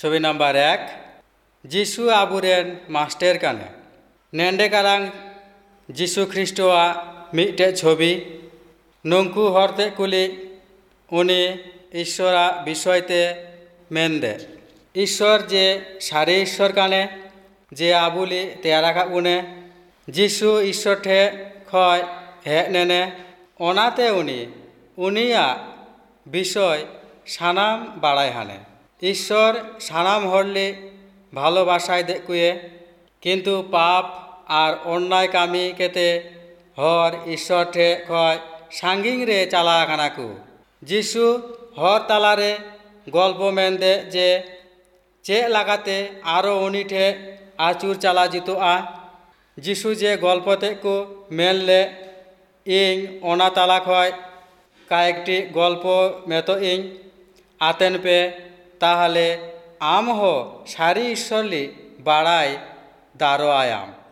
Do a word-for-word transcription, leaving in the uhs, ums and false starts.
ছবি নাম্বার এক যিশু আবুরেন মাস্টার কানে নেন্ডে কারাং যিশু খ্রিস্टआ मिटे छवि नंकु हरते कुली उनी ईश्वरा विषयते मेनदे ईश्वर जे सारे ईश्वर काने जे आबुली तेयाराका उने যিশু ईश्वर ठे खय हेज नेने ओनाते उनी उनिया विषय सानाम बाड़ाय हाने ईश्वर सानाम हरले भालोबासाय देखुए किन्तु पाप और अन्याय कामी केते हर ईश्वर ठे खय सांगिंग रे चाला कानाकु যিশু हर तालारे गल्प मेनदे जे चे लागाते आरो उनी ठे आचुर चाला जितुआ যিশু जे गल्पते को मेनले इं ओना ताला खय कयेकटी गल्प मेतो इं आतेन पे ताहले आम हो सारी ईश्वरली बाड़ाय दारो आयाम।